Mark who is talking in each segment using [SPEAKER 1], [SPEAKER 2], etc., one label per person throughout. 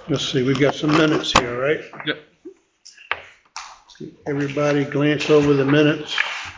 [SPEAKER 1] Let's see, we've got some minutes here, right?
[SPEAKER 2] Yep.
[SPEAKER 1] Everybody glance over the minutes.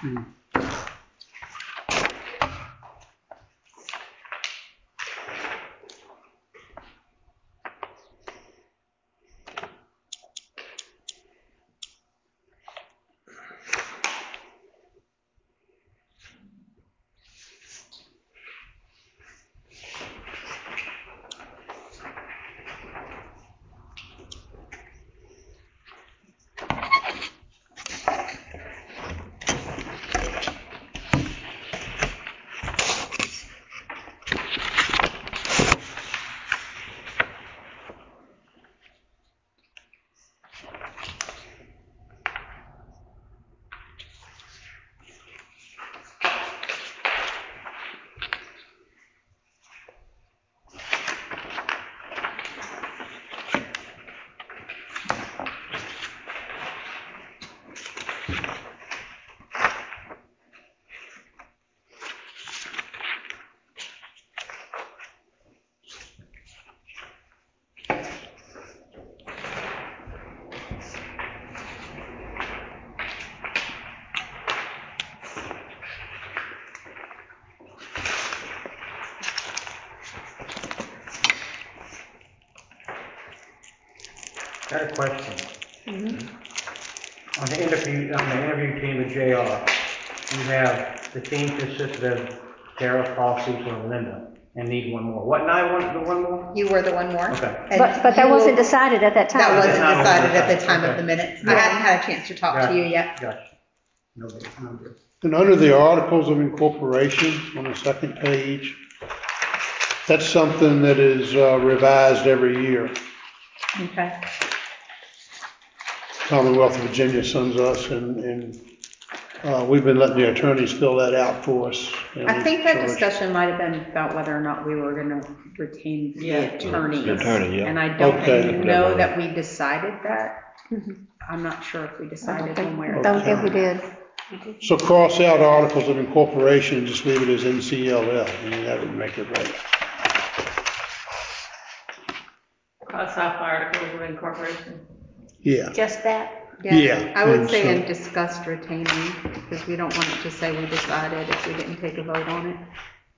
[SPEAKER 3] I got a question. On the interview team with JR, you have the team consisted of Sarah, Paul, Cecil, and Linda, and need one more. What, and I want the one more?
[SPEAKER 4] You were the one more.
[SPEAKER 3] Okay.
[SPEAKER 4] And
[SPEAKER 5] But that wasn't decided at that time.
[SPEAKER 4] That wasn't
[SPEAKER 3] Not
[SPEAKER 4] decided at the
[SPEAKER 3] decided.
[SPEAKER 4] time of
[SPEAKER 3] Okay.
[SPEAKER 4] the minutes. I
[SPEAKER 5] Yeah.
[SPEAKER 4] hadn't had a chance to talk to you yet.
[SPEAKER 3] Gotcha. Nobody.
[SPEAKER 1] And under the Articles of Incorporation on the second page, that's something that is revised every year.
[SPEAKER 4] Okay.
[SPEAKER 1] Commonwealth of Virginia sends us, and we've been letting the attorneys fill that out for us. And
[SPEAKER 4] I think that
[SPEAKER 1] we charge-
[SPEAKER 4] discussion might have been about whether or not we were gonna retain the attorneys.
[SPEAKER 2] The attorney, yeah.
[SPEAKER 4] And I don't
[SPEAKER 1] Okay.
[SPEAKER 4] know that we decided that. I'm not sure if we decided one way or
[SPEAKER 5] I don't
[SPEAKER 4] another.
[SPEAKER 5] think we did.
[SPEAKER 1] So cross out Articles of Incorporation and just leave it as NCLL. I mean, that would make it right.
[SPEAKER 6] Cross off articles of incorporation.
[SPEAKER 1] Yeah.
[SPEAKER 5] Just that.
[SPEAKER 1] Yeah,
[SPEAKER 4] I would
[SPEAKER 1] and
[SPEAKER 4] say
[SPEAKER 1] so-
[SPEAKER 4] in discussed retaining, because we don't want it to say we decided if we didn't take a vote on it.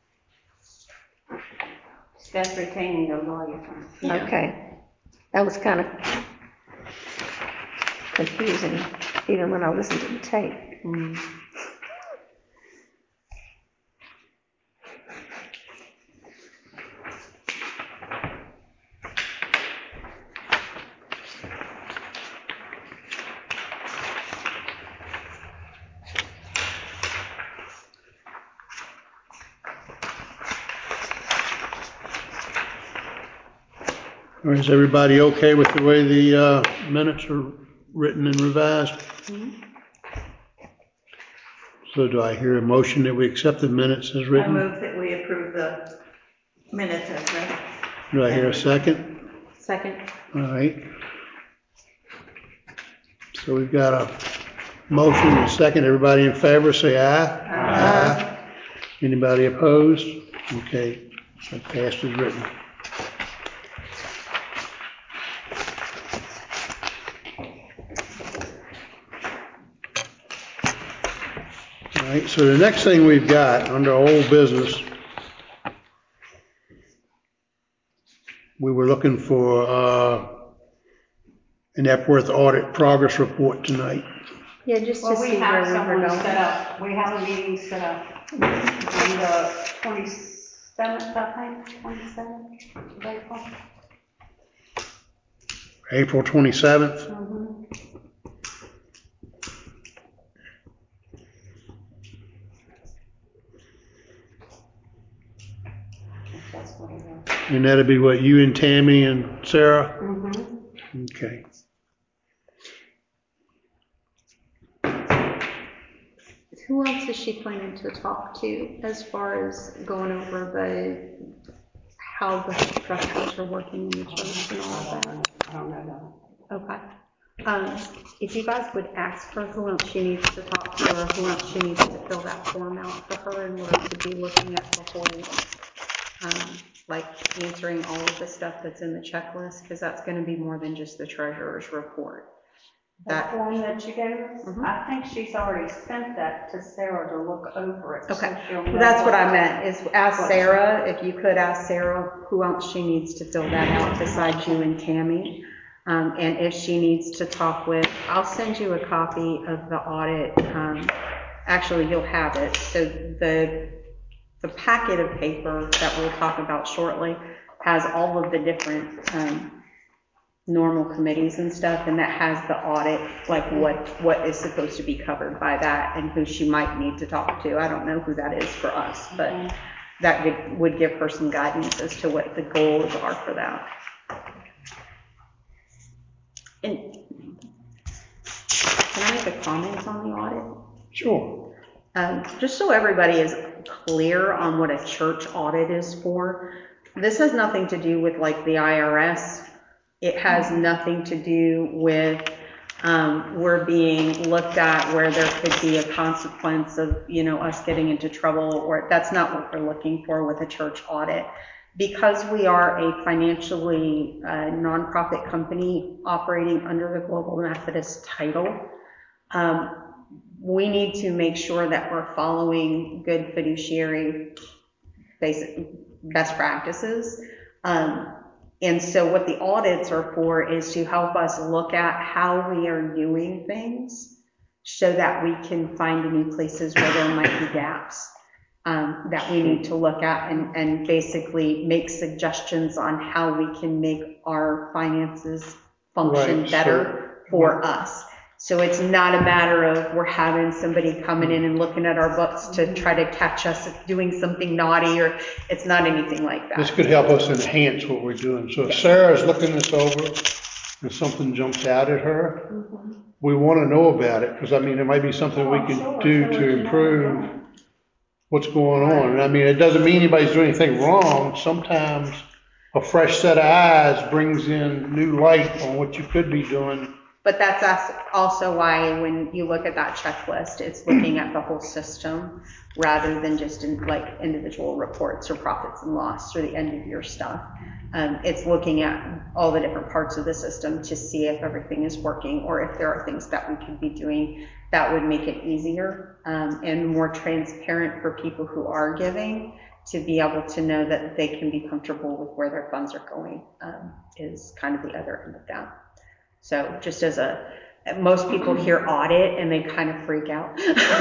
[SPEAKER 6] That's retaining the lawyer firm.
[SPEAKER 5] Okay. That was kind of confusing, even when I listened to the tape.
[SPEAKER 1] Or is everybody okay with the way the minutes are written and revised? So do I hear a motion that we accept the minutes as
[SPEAKER 6] I
[SPEAKER 1] written?
[SPEAKER 6] move that we approve the minutes as read.
[SPEAKER 1] Do I hear a second?
[SPEAKER 4] Second.
[SPEAKER 1] All right. So we've got a motion and a second. Everybody in favor, say aye. Aye. Anybody opposed? Okay, so passed as written. All right, so the next thing we've got under old business, we were looking for an Epworth audit progress report tonight.
[SPEAKER 4] Yeah, just to
[SPEAKER 6] Well,
[SPEAKER 4] see
[SPEAKER 6] we
[SPEAKER 4] where
[SPEAKER 6] have
[SPEAKER 4] we were
[SPEAKER 6] someone
[SPEAKER 4] going.
[SPEAKER 6] set up, we have a meeting set up on the 27th, I think, 27th of April.
[SPEAKER 1] April 27th.
[SPEAKER 6] That's what it is.
[SPEAKER 1] And that'll be what, you and Tammy and Sarah? Okay.
[SPEAKER 4] Who else is she planning to talk to as far as going over how the structures are working in the church and all of that?
[SPEAKER 6] I don't know
[SPEAKER 4] Okay. If you guys would ask her who else she needs to talk to or who else she needs to fill that form out for her in order to be looking at the whole like answering all of the stuff that's in the checklist, because that's gonna be more than just the treasurer's report.
[SPEAKER 6] That form that you gave us,
[SPEAKER 4] Mhm.
[SPEAKER 6] I think she's already sent that to Sarah to look over it. so
[SPEAKER 4] Okay,
[SPEAKER 6] she'll know
[SPEAKER 4] that's what I meant, is ask Sarah, if you could ask Sarah who else she needs to fill that out besides you and Tammy. And if she needs to talk with, I'll send you a copy of the audit, actually, you'll have it. So the packet of paper that we'll talk about shortly has all of the different, normal committees and stuff, and that has the audit, like what is supposed to be covered by that and who she might need to talk to. I don't know who that is for us, but that would give her some guidance as to what the goals are for that. And can I make a comment on the audit?
[SPEAKER 1] Sure.
[SPEAKER 4] Just so everybody is clear on what a church audit is for, this has nothing to do with like the IRS. It has nothing to do with we're being looked at where there could be a consequence of, us getting into trouble, or that's not what we're looking for with a church audit. Because we are a financially nonprofit company operating under the Global Methodist title, we need to make sure that we're following good fiduciary basic best practices. And so what the audits are for is to help us look at how we are doing things so that we can find any places where there might be gaps that we need to look at and basically make suggestions on how we can make our finances function
[SPEAKER 1] Right,
[SPEAKER 4] better for us. So it's not a matter of we're having somebody coming in and looking at our books to try to catch us doing something naughty, or it's not anything like that.
[SPEAKER 1] This could help us enhance what we're doing. So if Sarah's looking this over and something jumps out at her, we want to know about it, because there might be something we can do to improve what's going on. And it doesn't mean anybody's doing anything wrong. Sometimes a fresh set of eyes brings in new light on what you could be doing.
[SPEAKER 4] But that's also why when you look at that checklist, it's looking at the whole system rather than just in like individual reports or profits and loss or the end of year stuff. It's looking at all the different parts of the system to see if everything is working, or if there are things that we could be doing that would make it easier and more transparent for people who are giving, to be able to know that they can be comfortable with where their funds are going, is kind of the other end of that. So just as most people hear audit and they kind of freak out.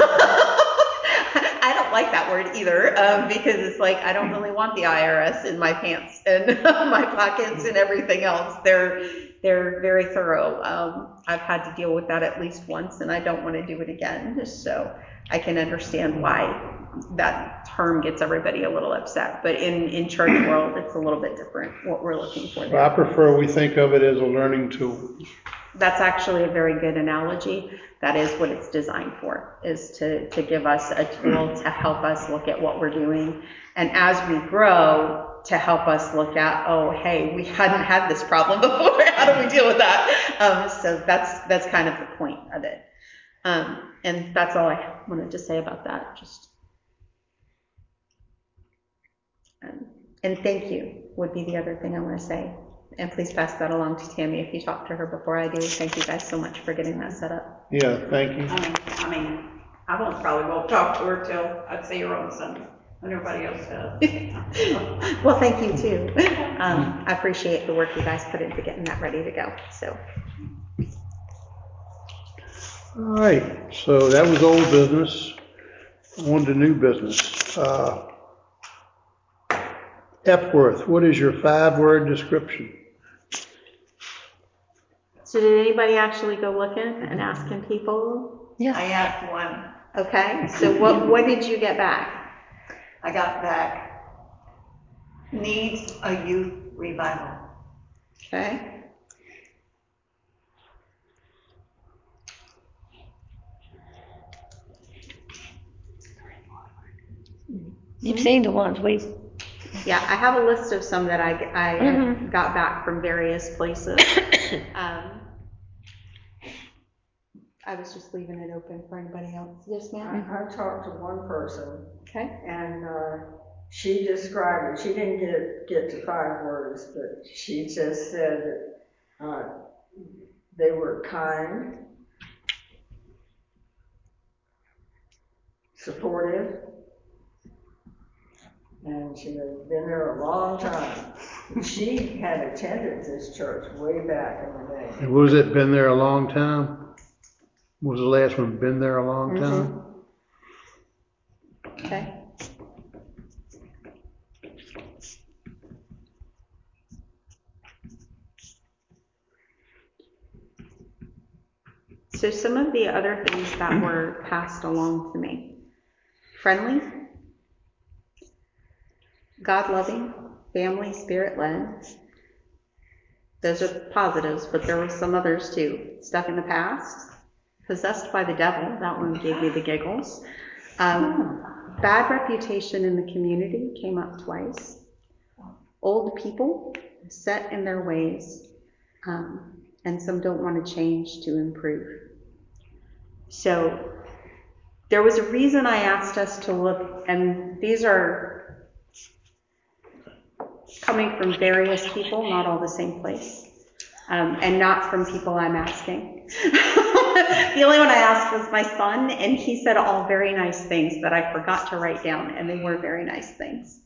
[SPEAKER 4] I don't like that word either, because it's like, I don't really want the IRS in my pants and my pockets and everything else. They're very thorough. I've had to deal with that at least once, and I don't want to do it again. So I can understand why that term gets everybody a little upset. But in church world, it's a little bit different what we're looking for there.
[SPEAKER 1] I prefer we think of it as a learning tool.
[SPEAKER 4] That's actually a very good analogy. That is what it's designed for, is to give us a tool to help us look at what we're doing. And as we grow, to help us look at, oh, hey, we hadn't had this problem before. How do we deal with that? So that's kind of the point of it. And that's all I wanted to say about that. And thank you would be the other thing I want to say. And please pass that along to Tammy if you talk to her before I do. Thank you guys so much for getting that set up.
[SPEAKER 1] Yeah, thank you.
[SPEAKER 6] I won't talk to her till I see her on Sunday, when everybody else does.
[SPEAKER 4] Well, thank you too. I appreciate the work you guys put into getting that ready to go. So.
[SPEAKER 1] All right, so that was old business. On to new business. Epworth, what is your 5-word description?
[SPEAKER 4] So did anybody actually go looking and asking people?
[SPEAKER 5] Yeah.
[SPEAKER 2] I asked one.
[SPEAKER 4] Okay, so what did you get back?
[SPEAKER 2] I got back, needs a youth revival.
[SPEAKER 4] Okay.
[SPEAKER 5] You've seen the ones
[SPEAKER 4] Yeah, I have a list of some that I got back from various places. I was just leaving it open for anybody else. Yes, ma'am?
[SPEAKER 7] I talked to one person,
[SPEAKER 4] Okay.
[SPEAKER 7] and she described it. She didn't get to 5 words, but she just said that they were kind, supportive, and she had been there a long time. She had attended this church way back in the day.
[SPEAKER 1] And was it been there a long time? Was the last one been there a long time?
[SPEAKER 4] Okay. So some of the other things that were passed along to me. Friendly, God-loving, family, spirit-led. Those are positives, but there were some others too. Stuck in the past, possessed by the devil, that one gave me the giggles. Bad reputation in the community came up twice. Old people, set in their ways, and some don't want to change to improve. So there was a reason I asked us to look, and these are coming from various people, not all the same place, and not from people I'm asking. The only one I asked was my son, and he said all very nice things that I forgot to write down, and they were very nice things.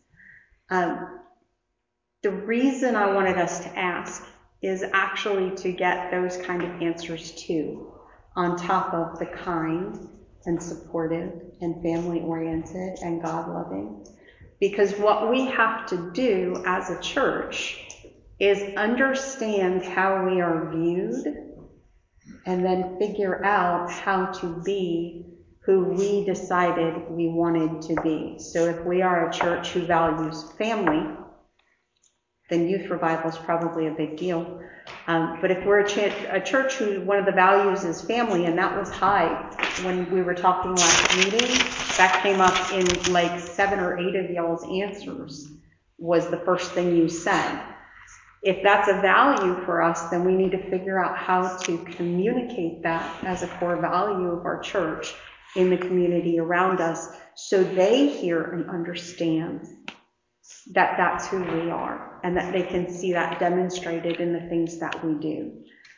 [SPEAKER 4] The reason I wanted us to ask is actually to get those kind of answers too, on top of the kind and supportive and family-oriented and God-loving. Because what we have to do as a church is understand how we are viewed and then figure out how to be who we decided we wanted to be. So if we are a church who values family, then youth revival is probably a big deal. But if we're a church who one of the values is family, and that was high when we were talking last meeting, that came up in like 7 or 8 of y'all's answers, was the first thing you said. If that's a value for us, then we need to figure out how to communicate that as a core value of our church in the community around us, so they hear and understand that that's who we are, and that they can see that demonstrated in the things that we do.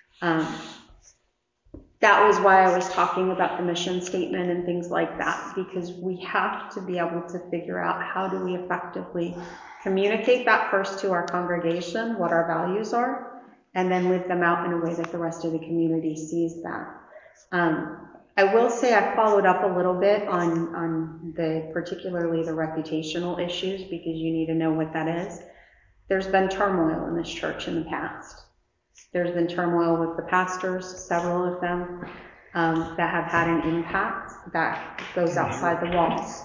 [SPEAKER 4] That was why I was talking about the mission statement and things like that, because we have to be able to figure out how do we effectively communicate that first to our congregation, what our values are, and then live them out in a way that the rest of the community sees that. I will say I followed up a little bit on particularly the reputational issues, because you need to know what that is. There's been turmoil in this church in the past. There's been turmoil with the pastors, several of them, that have had an impact that goes outside the walls.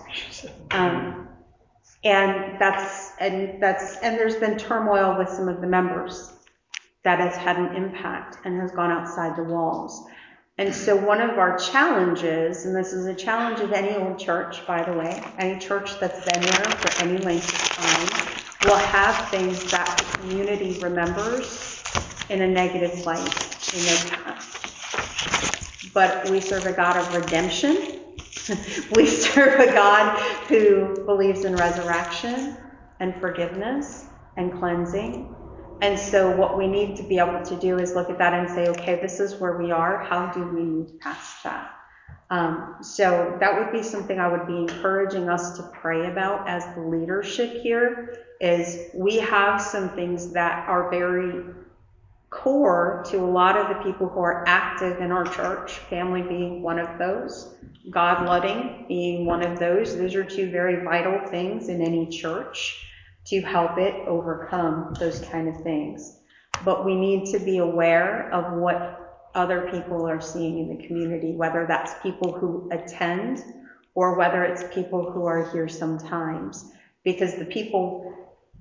[SPEAKER 4] And there's been turmoil with some of the members that has had an impact and has gone outside the walls. And so one of our challenges, and this is a challenge of any old church, by the way, any church that's been there for any length of time, will have things that the community remembers in a negative light in their past. But we serve a God of redemption. We serve a God who believes in resurrection and forgiveness and cleansing. And so what we need to be able to do is look at that and say, okay, this is where we are. How do we move past that? So that would be something I would be encouraging us to pray about as the leadership here, is we have some things that are very core to a lot of the people who are active in our church, family being one of those, God-loving being one of those. Those are 2 very vital things in any church to help it overcome those kind of things. But we need to be aware of what other people are seeing in the community, whether that's people who attend or whether it's people who are here sometimes. Because the people,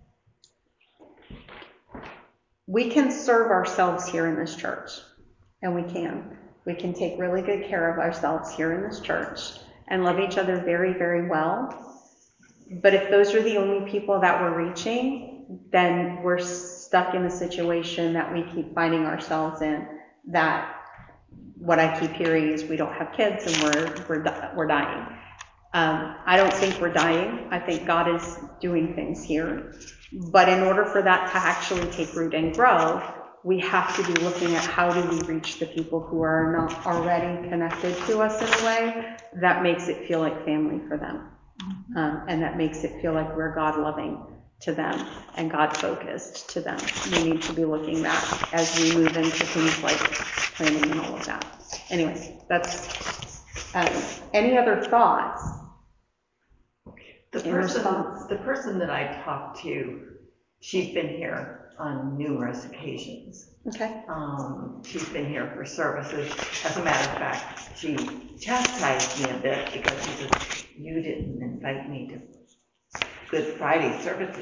[SPEAKER 4] we can serve ourselves here in this church, and we can. We can take really good care of ourselves here in this church and love each other very, very well. But if those are the only people that we're reaching, then we're stuck in the situation that we keep finding ourselves in, that what I keep hearing is we don't have kids and we're dying. I don't think we're dying. I think God is doing things here. But in order for that to actually take root and grow, we have to be looking at how do we reach the people who are not already connected to us in a way that makes it feel like family for them. And that makes it feel like we're God-loving to them and God-focused to them. We need to be looking at that as we move into things like planning and all of that. Anyways, that's, any other thoughts?
[SPEAKER 2] The
[SPEAKER 4] In response?
[SPEAKER 2] person that I talked to, she's been here on numerous occasions.
[SPEAKER 4] Okay.
[SPEAKER 2] She's been here for services. As a matter of fact, she chastised me a bit because she said, you didn't invite me to Good Friday services.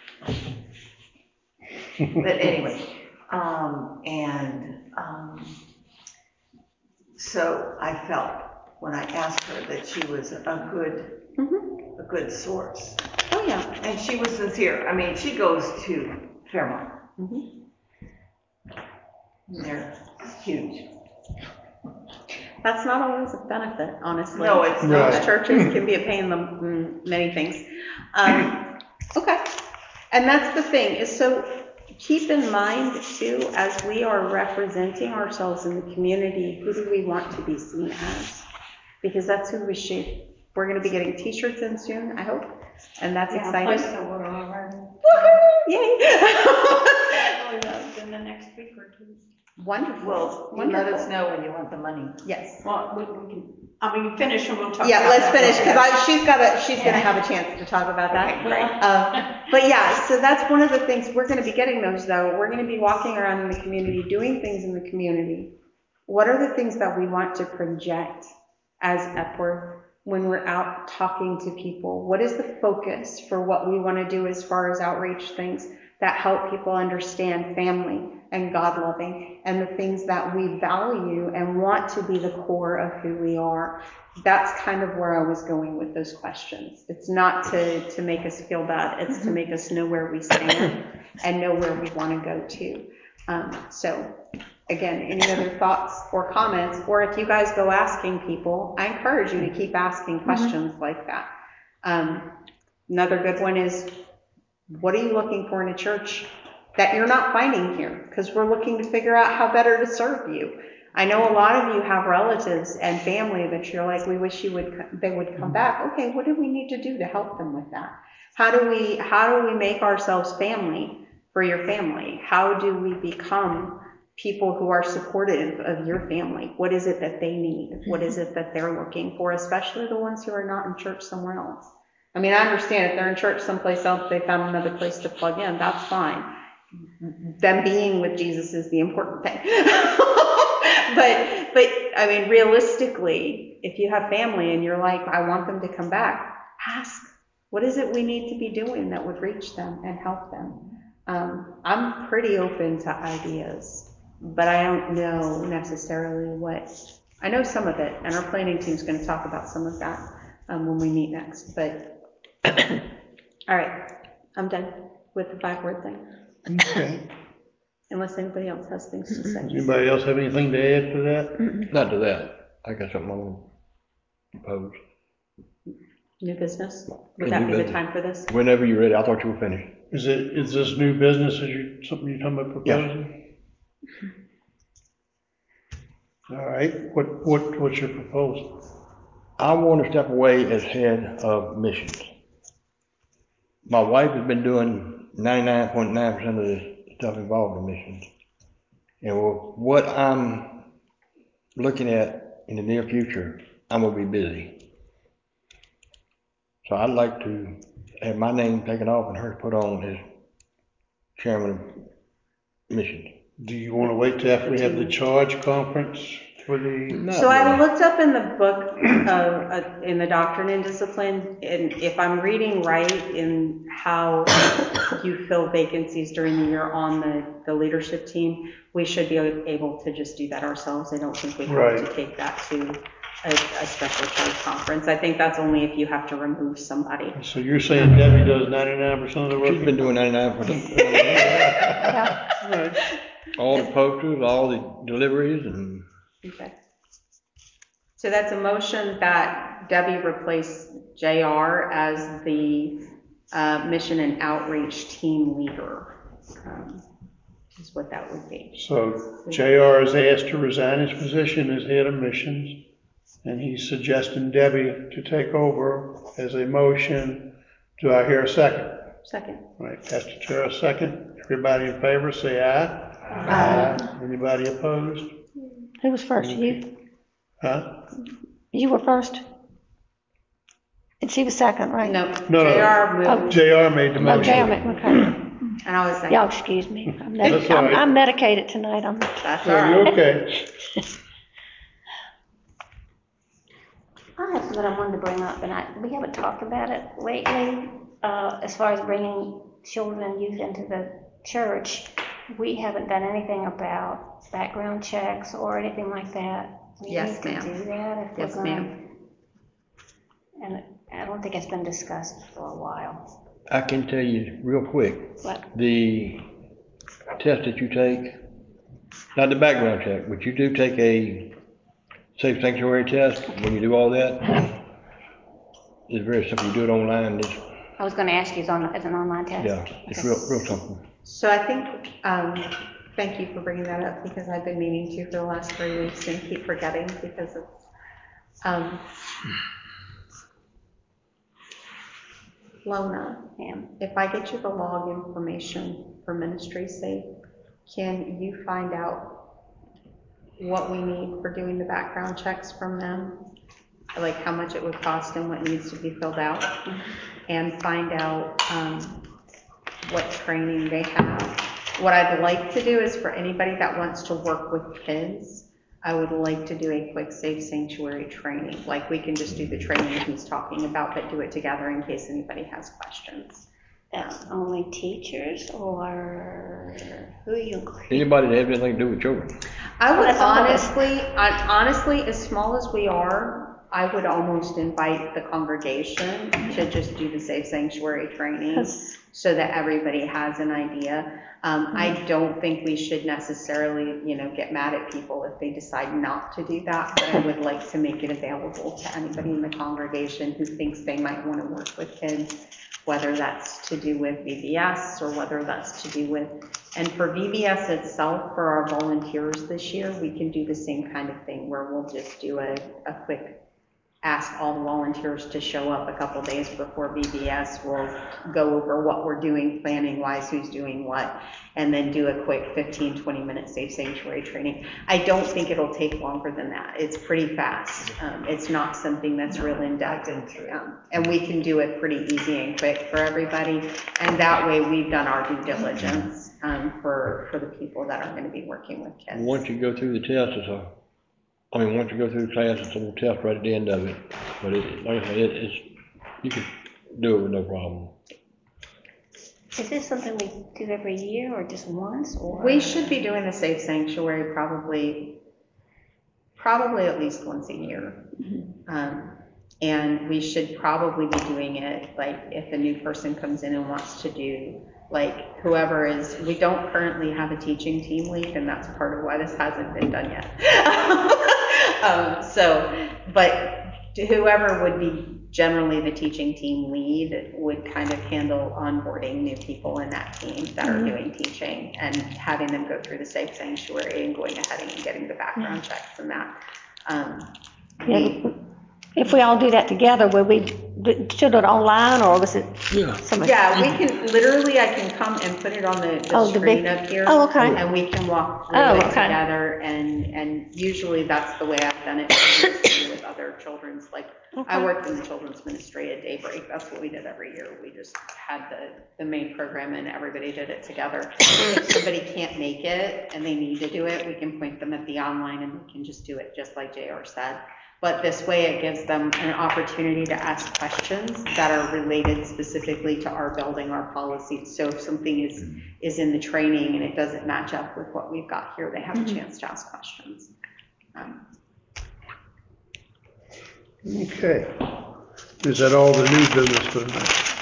[SPEAKER 2] But anyway, so I felt when I asked her that she was a good source.
[SPEAKER 4] Oh, yeah.
[SPEAKER 2] And she was sincere. I mean, she goes to Fairmont. They're huge.
[SPEAKER 4] That's not always a benefit, honestly.
[SPEAKER 2] No, it's
[SPEAKER 1] not.
[SPEAKER 4] Most churches can be a pain in the many things. Okay. And that's the thing, is so keep in mind, too, as we are representing ourselves in the community, who do we want to be seen as? Because that's who we should. We're going to be getting t-shirts in soon, I hope. And that's exciting.
[SPEAKER 6] Place the order already.
[SPEAKER 4] Woohoo! Yay!
[SPEAKER 6] In the next week or two.
[SPEAKER 4] Wonderful.
[SPEAKER 2] Well, you let us know when you want the money.
[SPEAKER 4] Yes.
[SPEAKER 6] Well, we can finish and we'll talk
[SPEAKER 4] Yeah,
[SPEAKER 6] about
[SPEAKER 4] let's
[SPEAKER 6] that
[SPEAKER 4] finish,
[SPEAKER 6] later.
[SPEAKER 4] because she's gonna have a chance to talk about that.
[SPEAKER 2] Okay,
[SPEAKER 4] But yeah, so that's one of the things, we're gonna be getting those though. We're gonna be walking around in the community, doing things in the community. What are the things that we want to project as Epworth when we're out talking to people? What is the focus for what we want to do as far as outreach things that help people understand family and God-loving and the things that we value and want to be the core of who we are? That's kind of where I was going with those questions. It's not to make us feel bad. It's to make us know where we stand and know where we want to go to. So again, any other thoughts or comments? Or if you guys go asking people, I encourage you to keep asking questions like that. Another good one is, what are you looking for in a church that you're not finding here? Because we're looking to figure out how better to serve you. I know a lot of you have relatives and family that you're like, we wish they would come back. Okay, what do we need to do to help them with that? How do we make ourselves family for your family? How do we become people who are supportive of your family? What is it that they need? What is it that they're looking for, especially the ones who are not in church somewhere else? I mean, I understand if they're in church someplace else, they found another place to plug in, that's fine. Them being with Jesus is the important thing. But I mean, realistically, if you have family and you're like, I want them to come back, ask, what is it we need to be doing that would reach them and help them? I'm pretty open to ideas, but I don't know necessarily what. I know some of it, and our planning team's going to talk about some of that when we meet next. But all right, I'm done with the 5-word thing.
[SPEAKER 1] Okay.
[SPEAKER 4] Unless anybody else has things to say.
[SPEAKER 1] Anybody else have anything to add to that?
[SPEAKER 8] Not to that. I got something I want to propose.
[SPEAKER 4] New business? Would
[SPEAKER 8] New
[SPEAKER 4] that be the
[SPEAKER 8] business.
[SPEAKER 4] time for this?
[SPEAKER 8] Whenever you're ready. I thought you were finished.
[SPEAKER 1] Is this new business, something you're talking about proposing? Yeah. All right, what's your proposal?
[SPEAKER 8] I want to step away as head of missions. My wife has been doing 99.9% of the stuff involved in missions. And what I'm looking at in the near future, I'm going to be busy. So I'd like to have my name taken off and hers put on as chairman of missions.
[SPEAKER 1] Do you want to wait till after we have the charge conference for the?
[SPEAKER 4] So I looked up in the book, in the Doctrine and Discipline, and if I'm reading right in how you fill vacancies during the year on the leadership team, we should be able to just do that ourselves. I don't think we have to take that to a special charge conference. I think that's only if you have to remove somebody.
[SPEAKER 1] So you're saying Debbie does 99% of the work?
[SPEAKER 8] She's been doing 99%.
[SPEAKER 4] Yeah.
[SPEAKER 1] All right.
[SPEAKER 8] All the posters, all the deliveries, and
[SPEAKER 4] Okay. So that's a motion that Debbie replace JR as the mission and outreach team leader. Is what that would be.
[SPEAKER 1] So JR is asked to resign his position as head of missions, and he's suggesting Debbie to take over as a motion. Do I hear a second?
[SPEAKER 4] Second.
[SPEAKER 1] All right, Pastor Terra, second. Everybody in favor, say aye. Aye. Anybody opposed?
[SPEAKER 5] Who was first? You?
[SPEAKER 1] Huh?
[SPEAKER 5] You were first? And she was second, right?
[SPEAKER 4] No,
[SPEAKER 1] No,
[SPEAKER 4] JR moved.
[SPEAKER 1] JR made the
[SPEAKER 5] Oh,
[SPEAKER 1] motion.
[SPEAKER 5] damn it, okay.
[SPEAKER 4] And I was second.
[SPEAKER 5] Y'all excuse me.
[SPEAKER 1] That's all right.
[SPEAKER 5] I'm medicated tonight.
[SPEAKER 4] That's
[SPEAKER 1] So
[SPEAKER 4] all
[SPEAKER 1] you
[SPEAKER 4] right.
[SPEAKER 1] okay?
[SPEAKER 5] I have something I wanted to bring up, and we haven't talked about it lately, as far as bringing children and youth into the church. We haven't done anything about background checks or anything like that. We
[SPEAKER 4] Yes,
[SPEAKER 5] need
[SPEAKER 4] ma'am.
[SPEAKER 5] to do that if we're
[SPEAKER 4] Yes,
[SPEAKER 5] gonna.
[SPEAKER 4] ma'am.
[SPEAKER 5] And I don't think it's been discussed for a while.
[SPEAKER 8] I can tell you real quick,
[SPEAKER 5] What?
[SPEAKER 8] the test that you take, not the background check, but you do take a safe sanctuary test. When you do all that, it's very simple. You do it online.
[SPEAKER 5] I was gonna ask you, as an online test?
[SPEAKER 8] Yeah, it's real simple.
[SPEAKER 4] So I think, thank you for bringing that up because I've been meaning to for the last 3 weeks and keep forgetting because it's, Lona, if I get you the log information for Ministry Safe, can you find out what we need for doing the background checks from them? Like how much it would cost and what needs to be filled out? And find out what training they have. What I'd like to do is for anybody that wants to work with kids, I would like to do a quick safe sanctuary training. Like we can just do the training he's talking about, but do it together in case anybody has questions.
[SPEAKER 5] That's only teachers, or who are you?
[SPEAKER 8] Anybody that has anything to do with children.
[SPEAKER 4] I would
[SPEAKER 5] That's all of us.
[SPEAKER 4] honestly, as small as we are, I would almost invite the congregation to just do the safe sanctuary training so that everybody has an idea. I don't think we should necessarily, get mad at people if they decide not to do that, but I would like to make it available to anybody in the congregation who thinks they might want to work with kids, whether that's to do with VBS or whether that's to do with, and for VBS itself, for our volunteers this year, we can do the same kind of thing where we'll just do a quick ask all the volunteers to show up a couple days before VBS. We'll go over what we're doing planning wise, who's doing what, and then do a quick 15-20 minute safe sanctuary training. I don't think it'll take longer than that. It's pretty fast. It's not something that's real in-depth. And we can do it pretty easy and quick for everybody. And that way we've done our due diligence for the people that are going to be working with kids.
[SPEAKER 8] Once you go through the test, once you go through the class, it's a little test right at the end of it. But like I say, you can do it with no problem.
[SPEAKER 5] Is this something we do every year or just once? Or?
[SPEAKER 4] We should be doing the safe sanctuary probably at least once a year. And we should probably be doing it like if a new person comes in and wants to do like whoever is, we don't currently have a teaching team lead, and that's part of why this hasn't been done yet. But whoever would be generally the teaching team lead would kind of handle onboarding new people in that team that are doing teaching and having them go through the safe sanctuary and going ahead and getting the background checks and that.
[SPEAKER 5] If we all do that together, should it online or was it?
[SPEAKER 8] Yeah.
[SPEAKER 4] Yeah, we can, literally, I can come and put it on the screen up here.
[SPEAKER 5] Oh, okay.
[SPEAKER 4] And we can walk through it together, and usually that's the way I've done it with other children's, I worked in the children's ministry at Daybreak. That's what we did every year. We just had the main program and everybody did it together. If somebody can't make it and they need to do it, we can point them at the online and we can just do it just like JR said. But this way it gives them an opportunity to ask questions that are related specifically to our building, our policies. So if something is in the training and it doesn't match up with what we've got here, they have a chance to ask questions.
[SPEAKER 1] Okay. Is that all the new business for tonight?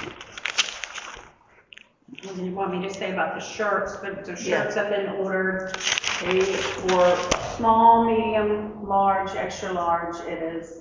[SPEAKER 6] You want me to say about the shirts, but the shirts have been ordered. For small, medium, large, extra large, it is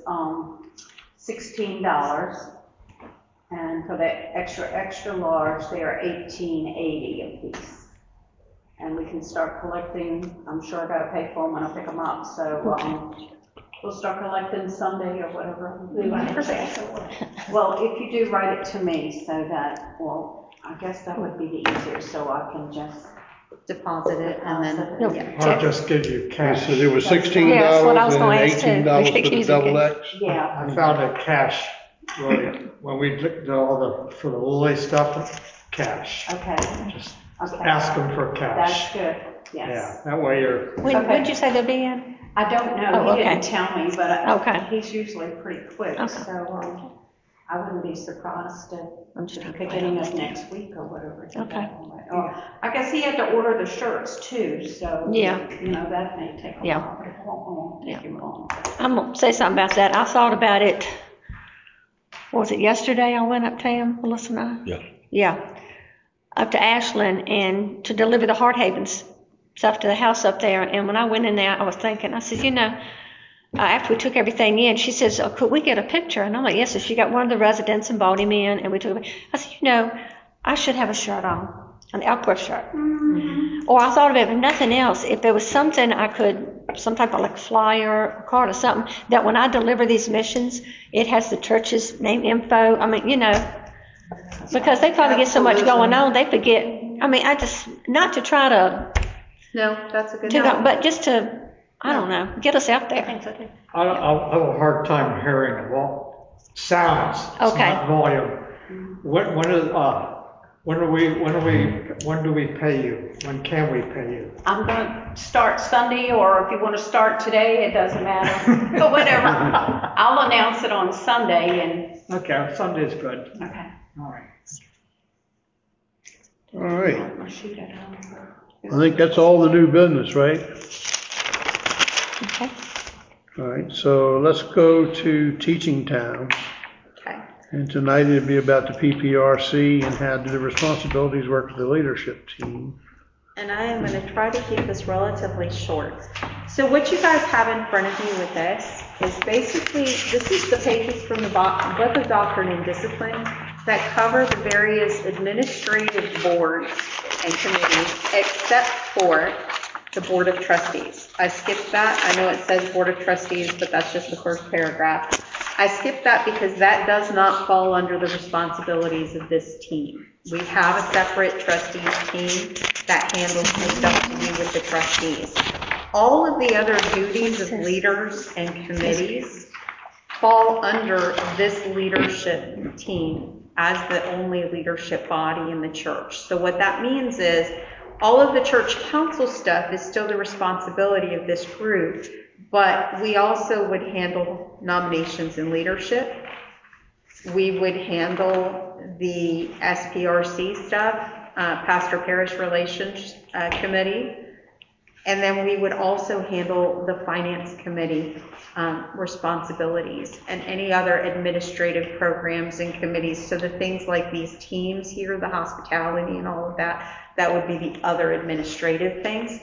[SPEAKER 6] $16. And for the extra large, they are $18.80 a piece. And we can start collecting. I'm sure I gotta pay for them when I pick them up. So we'll start collecting Sunday or whatever. Well, if you do write it to me, so that, well, I guess that would be the easier. So I can just
[SPEAKER 4] Deposit it and then,
[SPEAKER 9] I'll just give you cash.
[SPEAKER 1] So there was $16
[SPEAKER 5] Yeah, that's what I was
[SPEAKER 1] and
[SPEAKER 5] gonna ask too.
[SPEAKER 1] $18 for the
[SPEAKER 5] Accusing
[SPEAKER 1] double X.
[SPEAKER 6] yeah.
[SPEAKER 9] I found it cash, really, when we did all for the Lily stuff, cash.
[SPEAKER 6] Okay.
[SPEAKER 9] Just
[SPEAKER 6] Okay.
[SPEAKER 9] ask them for
[SPEAKER 6] That's
[SPEAKER 9] cash.
[SPEAKER 6] good. Yes.
[SPEAKER 9] Yeah, that way you're,
[SPEAKER 5] When did you say they'll be in?
[SPEAKER 6] I don't know.
[SPEAKER 5] Oh,
[SPEAKER 6] He
[SPEAKER 5] okay.
[SPEAKER 6] didn't tell me, but
[SPEAKER 5] Okay.
[SPEAKER 6] he's usually pretty quick.
[SPEAKER 5] Okay.
[SPEAKER 6] So I wouldn't be surprised if
[SPEAKER 5] I'm just trying to
[SPEAKER 6] beginning of next week or whatever.
[SPEAKER 5] Okay.
[SPEAKER 6] I guess he had to order the shirts too, so.
[SPEAKER 5] Yeah.
[SPEAKER 6] You know, that may take a
[SPEAKER 5] Yeah.
[SPEAKER 6] while, but it won't take him long.
[SPEAKER 5] I'm gonna say something about that. I thought about it, was it yesterday I went up to him, Melissa and I?
[SPEAKER 8] Yeah.
[SPEAKER 5] Yeah, up to Ashland and to deliver the Heart Havens stuff to the house up there. And when I went in there, I was thinking, I said, after we took everything in, she says, could we get a picture? And I'm like, yes. So she got one of the residents and brought him in, and we took it. I said, I should have a shirt on, an Elquist shirt. Mm-hmm. Or I thought of it, if nothing else, if there was something I could, some type of like flyer, or card or something, that when I deliver these missions, it has the church's name info. I mean, because they probably get so much going on, they forget. I mean, not to try to,
[SPEAKER 4] no, that's a good
[SPEAKER 5] but just to, I don't know, get us out there.
[SPEAKER 9] I'll have a hard time hearing it. Well, sounds, it's
[SPEAKER 5] Okay.
[SPEAKER 9] not volume. When do we pay you? When can we pay you?
[SPEAKER 6] I'm gonna start Sunday, or if you want to start today, it doesn't matter. But whatever. I'll announce it on Sunday and.
[SPEAKER 9] Okay, Sunday's good.
[SPEAKER 6] Okay.
[SPEAKER 9] All right.
[SPEAKER 1] All right.
[SPEAKER 6] My sheet at home.
[SPEAKER 1] I think that's all the new business, right?
[SPEAKER 5] Okay.
[SPEAKER 1] All right, so let's go to Teaching Town.
[SPEAKER 4] Okay.
[SPEAKER 1] And tonight it'll be about the PPRC and how do the responsibilities work with the leadership team.
[SPEAKER 4] And I am going to try to keep this relatively short. So what you guys have in front of you with this is basically, this is the pages from the book of Doctrine and Discipline that cover the various administrative boards and committees except for the Board of Trustees. I skipped that. I know it says Board of Trustees, but that's just the first paragraph. I skipped that because that does not fall under the responsibilities of this team. We have a separate trustees team that handles the stuff to do with the trustees. All of the other duties of leaders and committees fall under this leadership team as the only leadership body in the church. So what that means is all of the church council stuff is still the responsibility of this group, but we also would handle nominations and leadership. We would handle the SPRC stuff, Pastor Parish Relations Committee, and then we would also handle the Finance Committee responsibilities and any other administrative programs and committees. So the things like these teams here, the hospitality and all of that, that would be the other administrative things.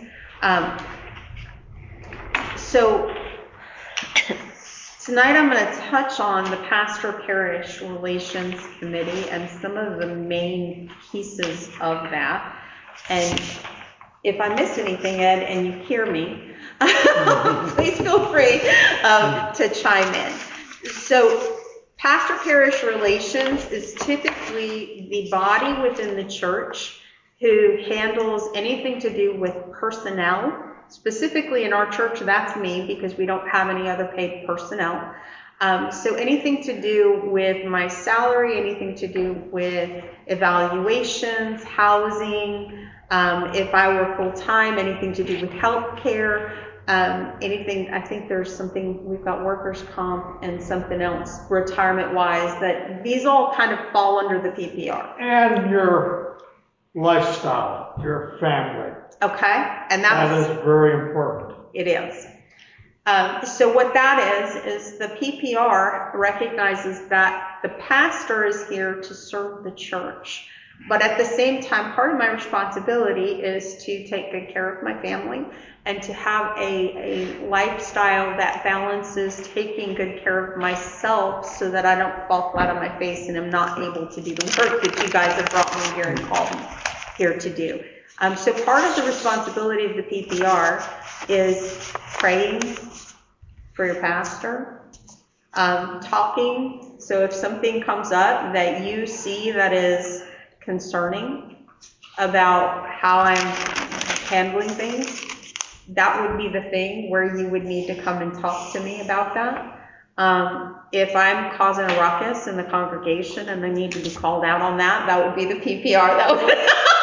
[SPEAKER 4] So tonight I'm going to touch on the Pastor Parish Relations Committee and some of the main pieces of that. And if I missed anything, Ed, and you hear me, please feel free to chime in. So Pastor Parish Relations is typically the body within the church who handles anything to do with personnel. Specifically in our church, that's me because we don't have any other paid personnel. So anything to do with my salary, anything to do with evaluations, housing, if I were full-time, anything to do with healthcare, anything, I think there's something, we've got workers' comp and something else retirement-wise, that these all kind of fall under the PPR.
[SPEAKER 9] And your lifestyle, your family.
[SPEAKER 4] Okay, and
[SPEAKER 9] that is very important.
[SPEAKER 4] It is. So what that is the PPR recognizes that the pastor is here to serve the church. But at the same time, part of my responsibility is to take good care of my family and to have a lifestyle that balances taking good care of myself so that I don't fall flat on my face and am not able to do the work that you guys have brought me here and called me here to do. So part of the responsibility of the PPR is praying for your pastor, talking. So if something comes up that you see that is concerning about how I'm handling things, that would be the thing where you would need to come and talk to me about that. If I'm causing a ruckus in the congregation and I need to be called out on that, that would be the PPR that would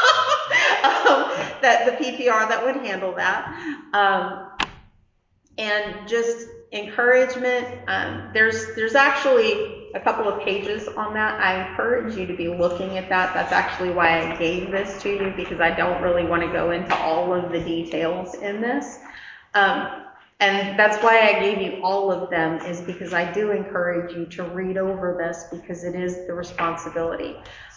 [SPEAKER 4] that would handle that. And just encouragement. There's actually a couple of pages on that. I encourage you to be looking at that. That's actually why I gave this to you, because I don't really want to go into all of the details in this. And that's why I gave you all of them, is because I do encourage you to read over this, because it is the responsibility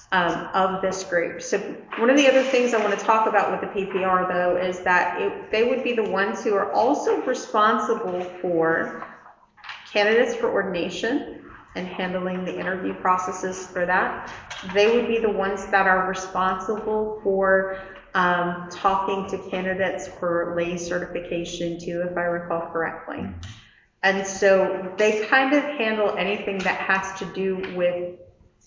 [SPEAKER 4] of this group. So one of the other things I want to talk about with the PPR, though, is that they would be the ones who are also responsible for candidates for ordination and handling the interview processes for that. They would be the ones that are responsible for talking to candidates for lay certification too, if I recall correctly. And so they kind of handle anything that has to do with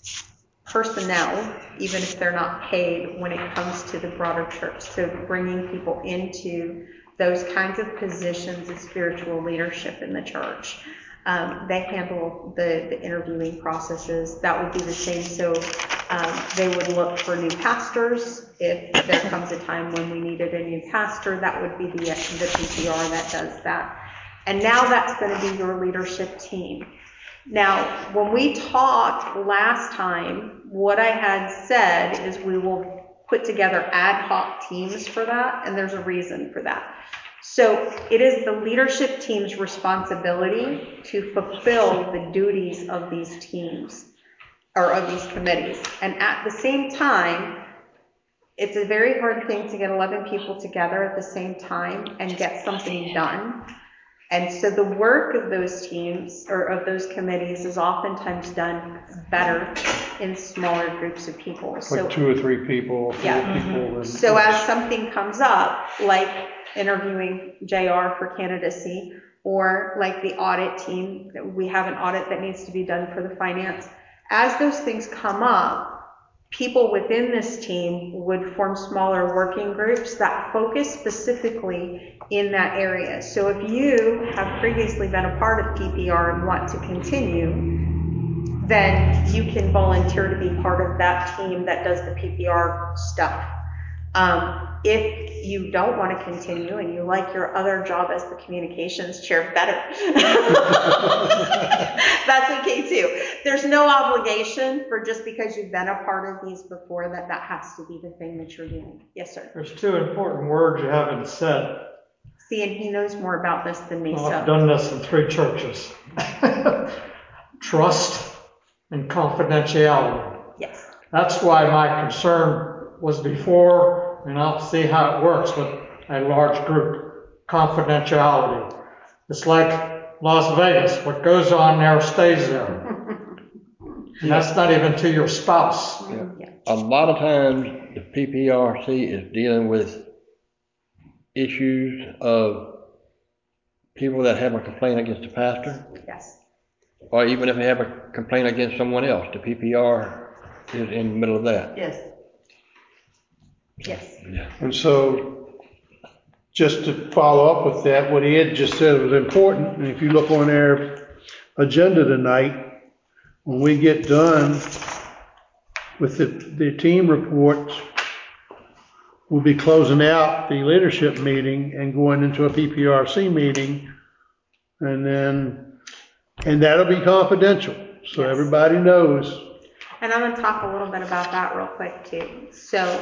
[SPEAKER 4] personnel, even if they're not paid, when it comes to the broader church. So bringing people into those kinds of positions of spiritual leadership in the church. They handle the interviewing processes. That would be the same. So they would look for new pastors. If there comes a time when we needed a new pastor, that would be the PPR that does that. And now that's going to be your leadership team. Now, when we talked last time, what I had said is we will put together ad hoc teams for that, and there's a reason for that. So it is the leadership team's responsibility to fulfill the duties of these teams, or of these committees. And at the same time, it's a very hard thing to get 11 people together at the same time and get something done. And so the work of those teams, or of those committees, is oftentimes done better in smaller groups of people.
[SPEAKER 1] Like
[SPEAKER 4] So
[SPEAKER 1] 2 or 3 people, 4 people. And,
[SPEAKER 4] so as something comes up, like interviewing JR for candidacy, or like the audit team, we have an audit that needs to be done for the finance. As those things come up, people within this team would form smaller working groups that focus specifically in that area. So if you have previously been a part of PPR and want to continue, then you can volunteer to be part of that team that does the PPR stuff. If you don't want to continue and you like your other job as the communications chair better, that's okay too. There's no obligation for just because you've been a part of these before that has to be the thing that you're doing. Yes, sir.
[SPEAKER 9] There's 2 important words you haven't said.
[SPEAKER 4] See, and he knows more about this than me.
[SPEAKER 9] Well, I've
[SPEAKER 4] So
[SPEAKER 9] done this in 3 churches. Trust and confidentiality.
[SPEAKER 4] yes.
[SPEAKER 9] That's why my concern was before, and I'll see how it works with a large group. Confidentiality. It's like Las Vegas. What goes on there stays there. And that's not even to your spouse.
[SPEAKER 8] Yeah. A lot of times the PPRC is dealing with issues of people that have a complaint against the pastor,
[SPEAKER 4] Yes.
[SPEAKER 8] or even if they have a complaint against someone else, the PPR is in the middle of that.
[SPEAKER 2] Yes.
[SPEAKER 4] Yes.
[SPEAKER 8] Yeah.
[SPEAKER 1] and so, just to follow up with that, what Ed just said was important. And if you look on their agenda tonight, when we get done with the team reports, we'll be closing out the leadership meeting and going into a PPRC meeting, and that'll be confidential, so
[SPEAKER 4] Yes.
[SPEAKER 1] everybody knows.
[SPEAKER 4] And I'm going to talk a little bit about that real quick too. So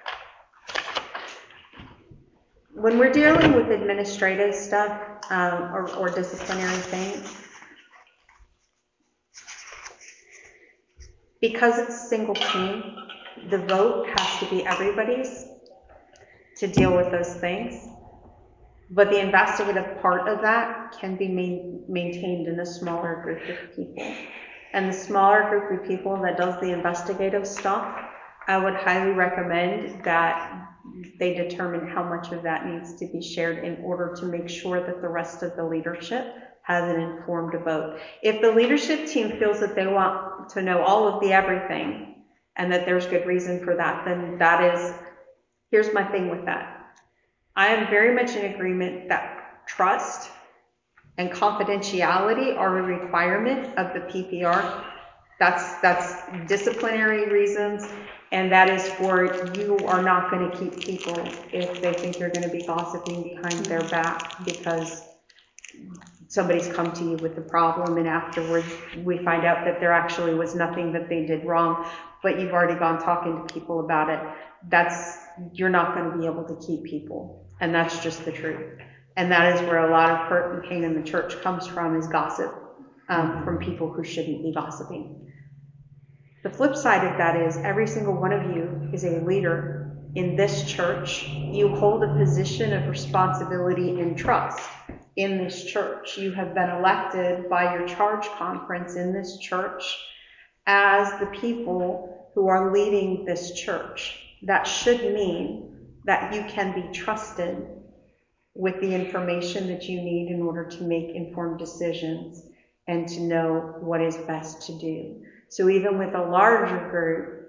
[SPEAKER 4] when we're dealing with administrative stuff or disciplinary things, because it's a single team, The vote has to be everybody's to deal with those things. But the investigative part of that can be maintained in a smaller group of people. And the smaller group of people that does the investigative stuff, I would highly recommend that they determine how much of that needs to be shared in order to make sure that the rest of the leadership has an informed vote. If the leadership team feels that they want to know all of the everything and that there's good reason for that, then that is, here's my thing with that. I am very much in agreement that trust and confidentiality are a requirement of the PPR. That's disciplinary reasons, and that is for you are not going to keep people if they think you're going to be gossiping behind their back because somebody's come to you with a problem and afterwards we find out that there actually was nothing that they did wrong, but you've already gone talking to people about it. You're not going to be able to keep people, and that's just the truth. And that is where a lot of hurt and pain in the church comes from, is gossip from people who shouldn't be gossiping. The flip side of that is every single one of you is a leader in this church. You hold a position of responsibility and trust in this church. You have been elected by your charge conference in this church as the people who are leading this church. That should mean that you can be trusted with the information that you need in order to make informed decisions and to know what is best to do. So even with a larger group,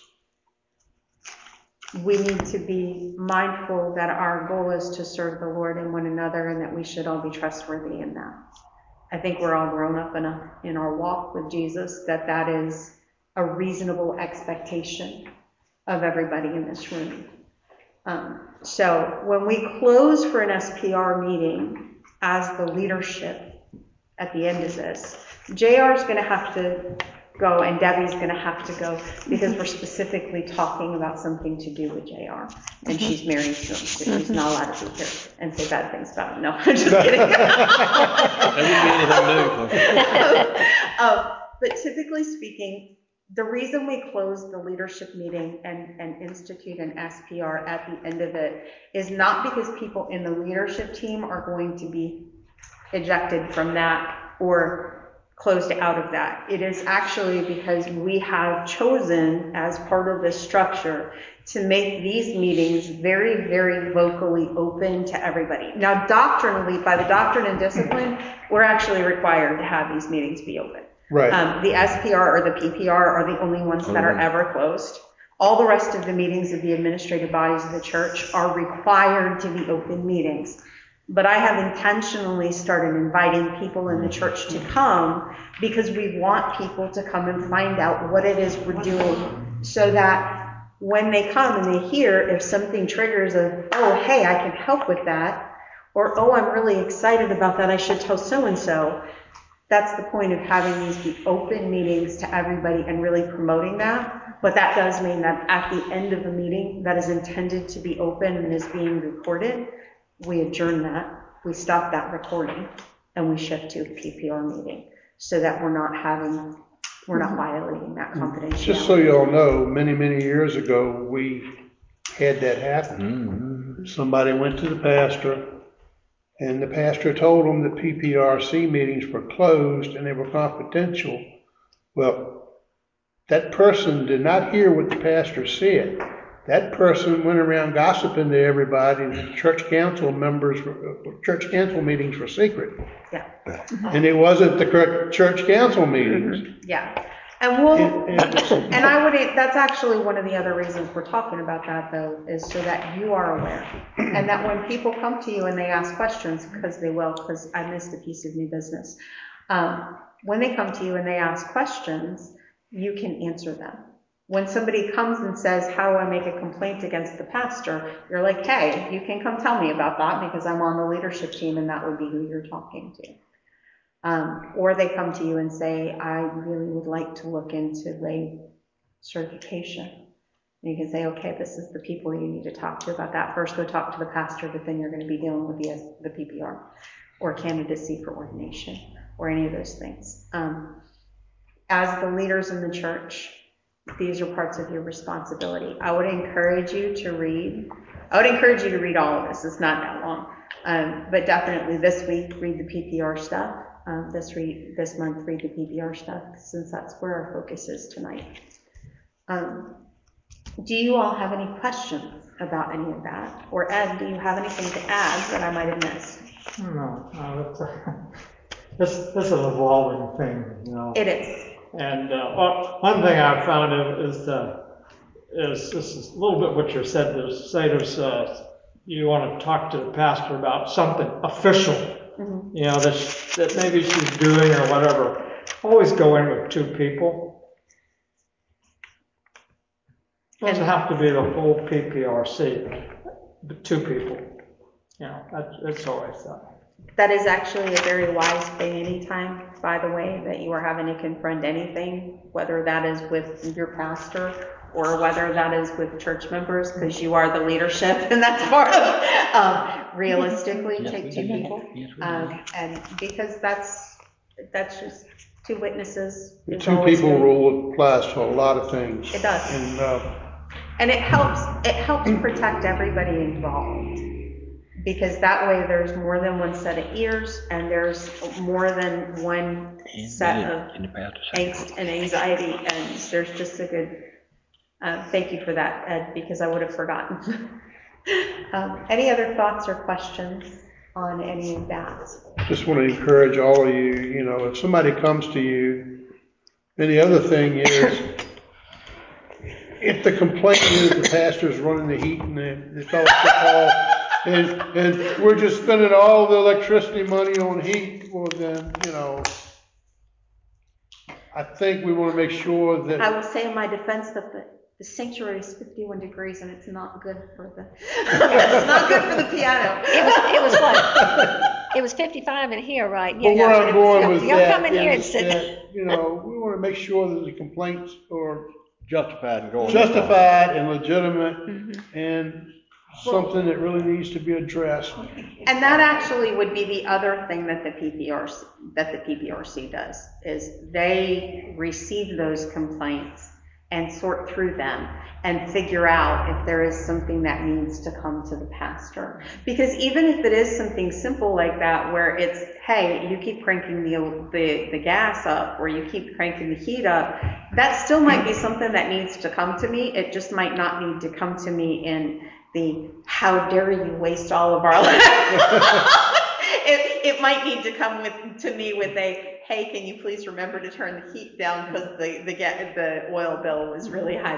[SPEAKER 4] we need to be mindful that our goal is to serve the Lord and one another, and that we should all be trustworthy in that. I think we're all grown up enough in our walk with Jesus that is a reasonable expectation of everybody in this room. So when we close for an SPR meeting as the leadership at the end of this, JR is going to have to go and Debbie's going to have to go because we're specifically talking about something to do with JR. And she's married to him, so she's not allowed to be here and say bad things about him. No, I'm just kidding. But typically speaking, the reason we close the leadership meeting and institute an SPR at the end of it is not because people in the leadership team are going to be ejected from that or closed out of that. It is actually because we have chosen as part of this structure to make these meetings very, very vocally open to everybody. Now, doctrinally, by the doctrine and discipline, we're actually required to have these meetings be open.
[SPEAKER 1] Right.
[SPEAKER 4] The SPR or the PPR are the only ones that are ever closed. All the rest of the meetings of the administrative bodies of the church are required to be open meetings. But I have intentionally started inviting people in the church to come because we want people to come and find out what it is we're doing, so that when they come and they hear, if something triggers oh, hey, I can help with that, or, oh, I'm really excited about that, I should tell so-and-so. That's the point of having these be open meetings to everybody and really promoting that. But that does mean that at the end of the meeting that is intended to be open and is being recorded, we adjourn that, we stop that recording, and we shift to a PPR meeting so that we're not violating that confidentiality.
[SPEAKER 1] Just so you all know, many, many years ago, we had that happen. Mm-hmm. Somebody went to the pastor, and the pastor told them the PPRC meetings were closed and they were confidential. Well, that person did not hear what the pastor said. That person went around gossiping to everybody. The church council meetings were secret.
[SPEAKER 4] Yeah.
[SPEAKER 1] And it wasn't the correct church council meetings.
[SPEAKER 4] Mm-hmm. Yeah. And I would, that's actually one of the other reasons we're talking about that, though, is so that you are aware. And that when people come to you and they ask questions, because I missed a piece of new business. When they come to you and they ask questions, you can answer them. When somebody comes and says, how do I make a complaint against the pastor? You're like, hey, you can come tell me about that because I'm on the leadership team and that would be who you're talking to. Or they come to you and say, I really would like to look into lay certification. And you can say, okay, this is the people you need to talk to about that. First go talk to the pastor, but then you're going to be dealing with the PPR or candidacy for ordination or any of those things. As the leaders in the church, these are parts of your responsibility. I would encourage you to read all of this. It's not that long. But definitely this week, read the PPR stuff. This month, read the PPR stuff, since that's where our focus is tonight. Do you all have any questions about any of that? Or Ed, do you have anything to add that I might have missed?
[SPEAKER 9] No, this is an evolving thing, you know.
[SPEAKER 4] It is.
[SPEAKER 9] And one thing I've found is this is a little bit what you said. You want to talk to the pastor about something official, you know, that maybe she's doing or whatever. Always go in with 2 people. Doesn't have to be the whole PPRC, but 2 people. You know, that's always that.
[SPEAKER 4] That is actually a very wise thing anytime, by the way, that you are having to confront anything, whether that is with your pastor or whether that is with church members, because you are the leadership, and that's part of realistically take 2 people. And because that's just 2 witnesses.
[SPEAKER 1] The 2 people rule applies to a lot of things.
[SPEAKER 4] It does. And it helps protect everybody involved. Because that way there's more than one set of ears, and there's more than one set of angst and anxiety, and there's just a good, thank you for that, Ed, because I would have forgotten. Any other thoughts or questions on any of that?
[SPEAKER 1] Just want to encourage all of you, you know, if somebody comes to you, and the other thing is, if the complaint is the pastor's running the heat and the fellowship hall, and we're just spending all the electricity money on heat, well then, you know, I think we want to make sure that...
[SPEAKER 4] I will say in my defense that the sanctuary is 51 degrees and it's not good for the it's not good for the piano.
[SPEAKER 5] It was what? It was 55 in here, right?
[SPEAKER 1] Yeah, where I'm going with
[SPEAKER 5] you'll
[SPEAKER 1] that
[SPEAKER 5] come in here and sit.
[SPEAKER 1] that, you know, we want to make sure that the complaints are
[SPEAKER 8] Justified
[SPEAKER 1] and legitimate, and something that really needs to be addressed.
[SPEAKER 4] And that actually would be the other thing that the PPRC does, is they receive those complaints and sort through them and figure out if there is something that needs to come to the pastor. Because even if it is something simple like that, where it's, hey, you keep cranking the gas up, or you keep cranking the heat up, that still might be something that needs to come to me. It just might not need to come to me in the, how dare you waste all of our life. It might need to come to me with a, hey, can you please remember to turn the heat down because the oil bill was really high.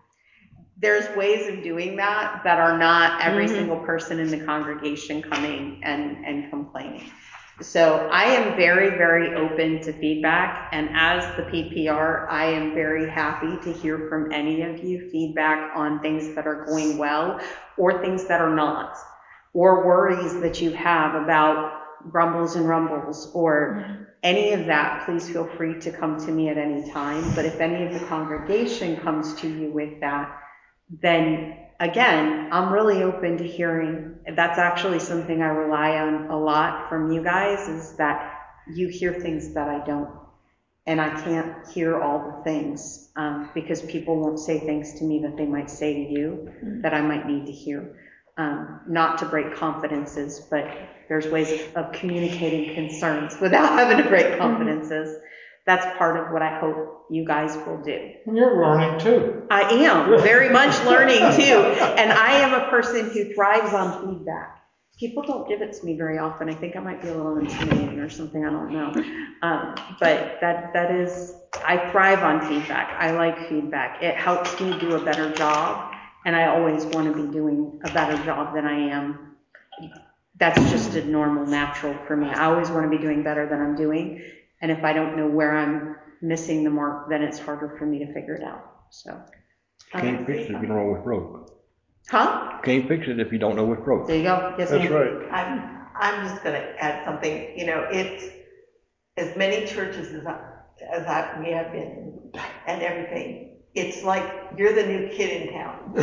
[SPEAKER 4] There's ways of doing that are not every single person in the congregation coming and complaining. So I am very, very open to feedback, and as the PPR, I am very happy to hear from any of you feedback on things that are going well or things that are not, or worries that you have about grumbles and rumbles or any of that. Please feel free to come to me at any time. But if any of the congregation comes to you with that, then again, I'm really open to hearing. That's actually something I rely on a lot from you guys, is that you hear things that I don't. And I can't hear all the things because people won't say things to me that they might say to you that I might need to hear. Not to break confidences, but there's ways of communicating concerns without having to break confidences. That's part of what I hope you guys will do.
[SPEAKER 9] And you're learning too.
[SPEAKER 4] I am very much learning too. And I am a person who thrives on feedback. People don't give it to me very often. I think I might be a little intimidating or something, I don't know. But that is, I thrive on feedback. I like feedback. It helps me do a better job. And I always want to be doing a better job than I am. That's just a normal, natural for me. I always want to be doing better than I'm doing. And if I don't know where I'm missing the mark, then it's harder for me to figure it out. So.
[SPEAKER 8] Can't fix it if you don't know what's broke.
[SPEAKER 4] Huh?
[SPEAKER 8] Can't fix it if you don't know what's broke.
[SPEAKER 4] There you go. Yes,
[SPEAKER 1] That's
[SPEAKER 4] ma'am.
[SPEAKER 1] right.
[SPEAKER 2] I'm just going to add something. You know, it's as many churches as we have been and everything. It's like you're the new kid in town.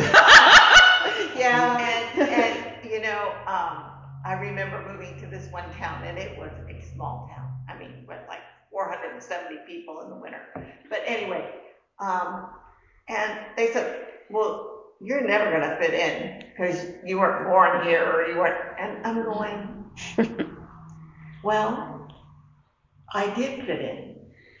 [SPEAKER 4] Yeah.
[SPEAKER 2] And you know, I remember moving to this one town, and it was a small town. I mean, with like 470 people in the winter. But anyway, And they said, well, you're never gonna fit in, because you weren't born here, or you weren't, and I'm going, well, I did fit in.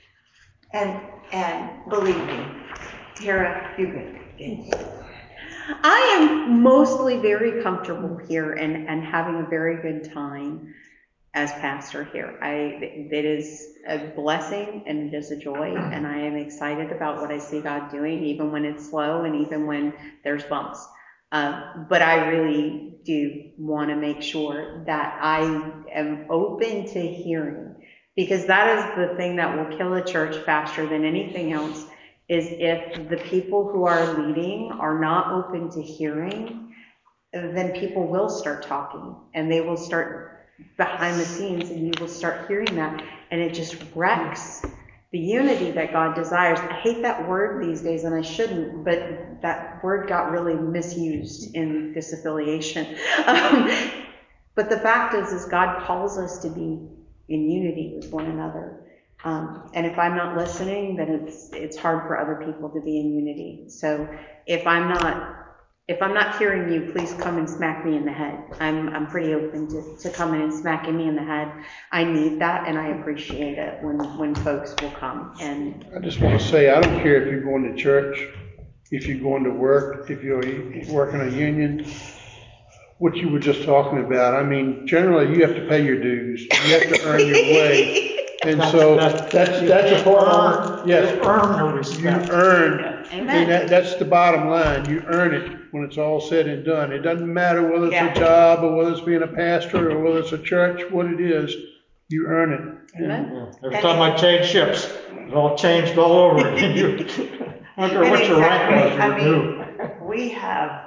[SPEAKER 2] And believe me, Tara, you did.
[SPEAKER 4] I am mostly very comfortable here and having a very good time as pastor here. It is a blessing and it is a joy, and I am excited about what I see God doing, even when it's slow and even when there's bumps. But I really do want to make sure that I am open to hearing, because that is the thing that will kill a church faster than anything else, is if the people who are leading are not open to hearing, then people will start talking, and they will start behind the scenes, and you will start hearing that, and it just wrecks the unity that God desires. I hate that word these days, and I shouldn't, but that word got really misused in disaffiliation. But the fact is God calls us to be in unity with one another. And if I'm not listening, then it's hard for other people to be in unity. So if I'm not hearing you, please come and smack me in the head. I'm pretty open to coming and smacking me in the head. I need that, and I appreciate it when folks will come. And
[SPEAKER 1] I just want to say, I don't care if you're going to church, if you're going to work, if you're working a union, what you were just talking about. I mean, generally you have to pay your dues. You have to earn your way. And so that's a part. Yes,
[SPEAKER 9] You earn the
[SPEAKER 1] you
[SPEAKER 9] respect.
[SPEAKER 1] earn.
[SPEAKER 4] Amen.
[SPEAKER 1] And that's the bottom line. You earn it when it's all said and done. It doesn't matter whether it's
[SPEAKER 2] Yeah.
[SPEAKER 1] a job or whether it's being a pastor or whether it's a church, what it is, you earn it.
[SPEAKER 4] Amen.
[SPEAKER 9] Every time I change ships, it all changed all over again. I don't care what your rank was, you
[SPEAKER 2] I
[SPEAKER 9] were
[SPEAKER 2] mean,
[SPEAKER 9] new.
[SPEAKER 2] we have,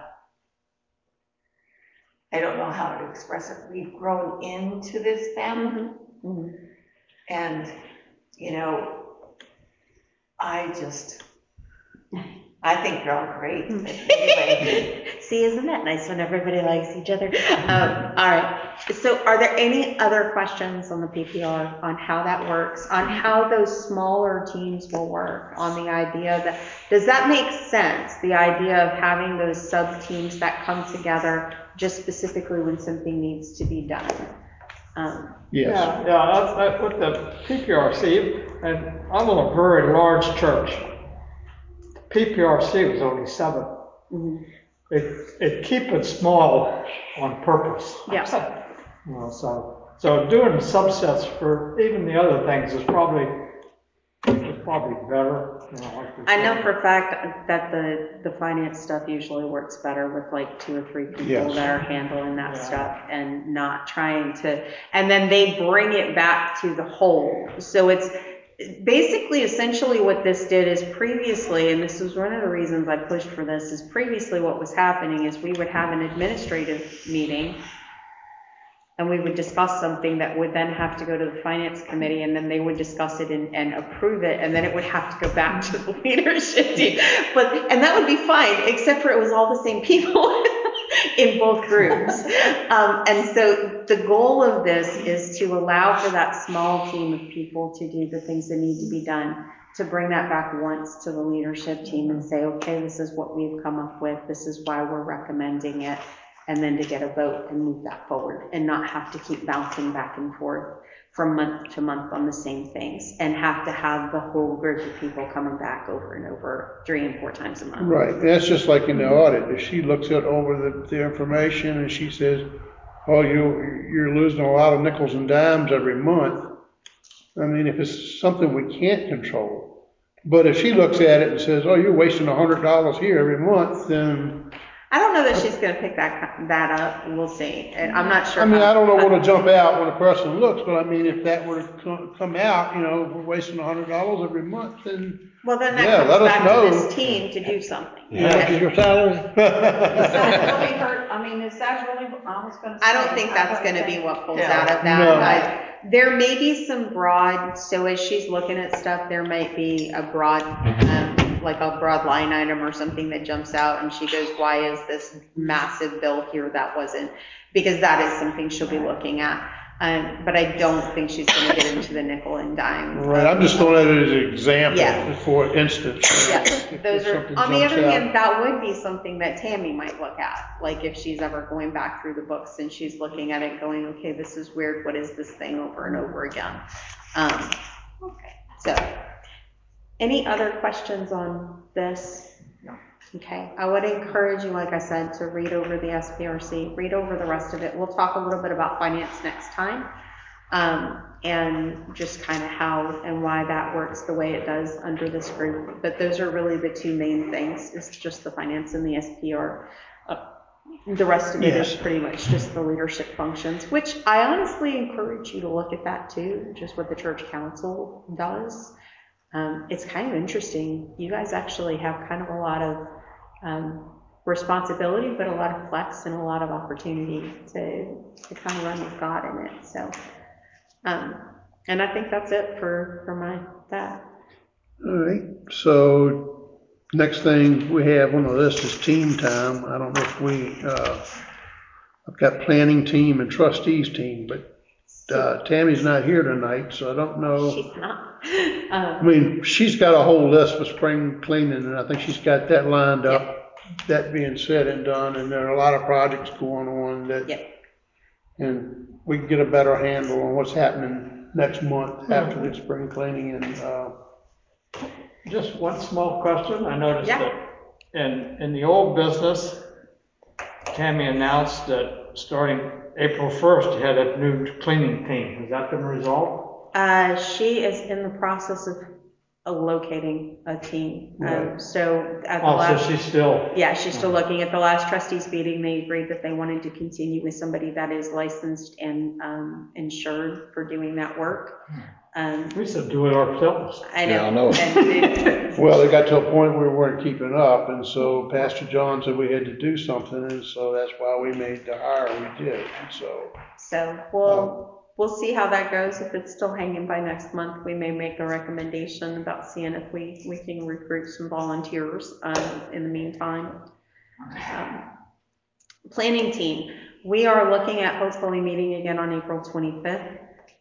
[SPEAKER 2] I don't know how to express it, we've grown into this family.
[SPEAKER 4] Mhm.
[SPEAKER 2] And, I think you're all great. But anyway,
[SPEAKER 4] See, isn't that nice when everybody likes each other? All right. So are there any other questions on the PPR, on how that works, on how those smaller teams will work, on the idea that, does that make sense? The idea of having those sub-teams that come together just specifically when something needs to be done?
[SPEAKER 1] Yes.
[SPEAKER 9] Yeah, that's with the PPRC, and I'm in a very large church. PPRC was only 7.
[SPEAKER 4] Mm-hmm.
[SPEAKER 9] It keep it small on purpose.
[SPEAKER 4] Yeah.
[SPEAKER 9] So doing subsets for even the other things is probably better.
[SPEAKER 4] I know for a fact that the finance stuff usually works better with like 2 or 3 people
[SPEAKER 1] Yes.
[SPEAKER 4] that are handling that stuff and not trying to, and then they bring it back to the whole. So it's basically essentially what this did is previously, and this was one of the reasons I pushed for this, is previously what was happening is we would have an administrative meeting and we would discuss something that would then have to go to the finance committee, and then they would discuss it and approve it, and then it would have to go back to the leadership team. And that would be fine, except for it was all the same people in both groups. And so the goal of this is to allow for that small team of people to do the things that need to be done, to bring that back once to the leadership team and say, okay, this is what we've come up with, this is why we're recommending it, and then to get a vote and move that forward and not have to keep bouncing back and forth from month to month on the same things and have to have the whole group of people coming back over and over 3 and 4 times a month.
[SPEAKER 1] Right, and that's just like in the audit. If she looks at over the information and she says, oh, you're losing a lot of nickels and dimes every month. I mean, if it's something we can't control. But if she looks at it and says, oh, you're wasting $100 here every month, then...
[SPEAKER 4] I don't know that she's going to pick that up. We'll see. And I'm not sure.
[SPEAKER 1] I mean, I don't know what will jump out when a person looks, but I mean, if that were to come out, we're wasting $100 every month, then...
[SPEAKER 4] Well, then that
[SPEAKER 1] Yeah,
[SPEAKER 4] comes
[SPEAKER 1] let us
[SPEAKER 4] back
[SPEAKER 1] know.
[SPEAKER 4] to this team to do something.
[SPEAKER 8] How much is your salary?
[SPEAKER 6] Is that really hurt? I mean, is that really, I was gonna say.
[SPEAKER 4] I don't think that's going to be what pulls
[SPEAKER 2] Yeah.
[SPEAKER 4] out of that.
[SPEAKER 1] No.
[SPEAKER 4] There may be some broad, so as she's looking at stuff, there might be a broad, like a broad line item or something that jumps out and she goes, why is this massive bill here that wasn't? Because that is something she'll be looking at. But I don't think she's gonna get into the nickel and dime.
[SPEAKER 1] Right, I'm just throwing it as an example,
[SPEAKER 4] Yeah.
[SPEAKER 1] for instance.
[SPEAKER 4] Yeah,
[SPEAKER 1] If
[SPEAKER 4] those are,
[SPEAKER 1] something
[SPEAKER 4] on the
[SPEAKER 1] jumps
[SPEAKER 4] other
[SPEAKER 1] out.
[SPEAKER 4] hand, that would be something that Tammy might look at, like if she's ever going back through the books and she's looking at it going, okay, this is weird, what is this thing over and over again? So, any other questions on this? No. Okay, I would encourage you, like I said, to read over the SPRC, read over the rest of it. We'll talk a little bit about finance next time. And just kind of how and why that works the way it does under this group. But those are really the two main things, is just the finance and the SPR. The rest of it is pretty much just the leadership functions, which I honestly encourage you to look at that too, just what the church council does. It's kind of interesting. You guys actually have kind of a lot of responsibility, but a lot of flex and a lot of opportunity to kind of run with God in it. So. And I think that's it for that.
[SPEAKER 1] All right, so next thing we have on the list is team time. I don't know if I've got planning team and trustees team, but Tammy's not here tonight, so I don't know.
[SPEAKER 4] She's not.
[SPEAKER 1] I mean, she's got a whole list for spring cleaning, and I think she's got that lined up. Yep. That being said and done, and there are a lot of projects going on that. Yep. And we can get a better handle on what's happening next month after the spring cleaning. And
[SPEAKER 9] just one small question. I noticed that in the old business, Tammy announced that starting April 1st, you had a new cleaning team. Has that been resolved?
[SPEAKER 4] She is in the process of locating a team.
[SPEAKER 9] Right.
[SPEAKER 4] So at the
[SPEAKER 9] so she's still...
[SPEAKER 4] Yeah, she's still looking. At the last trustees meeting, they agreed that they wanted to continue with somebody that is licensed and insured for doing that work.
[SPEAKER 9] We should do it ourselves.
[SPEAKER 4] I know.
[SPEAKER 8] Yeah, I know.
[SPEAKER 1] Well, it got to a point where we weren't keeping up, and so Pastor John said we had to do something, and so that's why we made the hire we did.
[SPEAKER 4] So we'll see how that goes. If it's still hanging by next month, we may make a recommendation about seeing if we can recruit some volunteers in the meantime. Planning team, we are looking at hopefully meeting again on April 25th.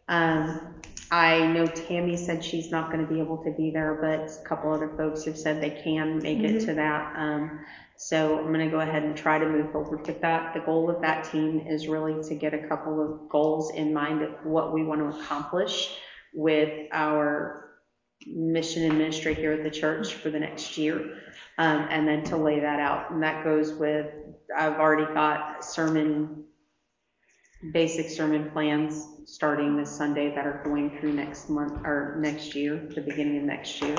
[SPEAKER 4] I know Tammy said she's not going to be able to be there, but a couple other folks have said they can make it to that. So I'm going to go ahead and try to move forward with that. The goal of that team is really to get a couple of goals in mind of what we want to accomplish with our mission and ministry here at the church for the next year, and then to lay that out. And that goes with, I've already got basic sermon plans starting this Sunday that are going through next month or next year, the beginning of next year.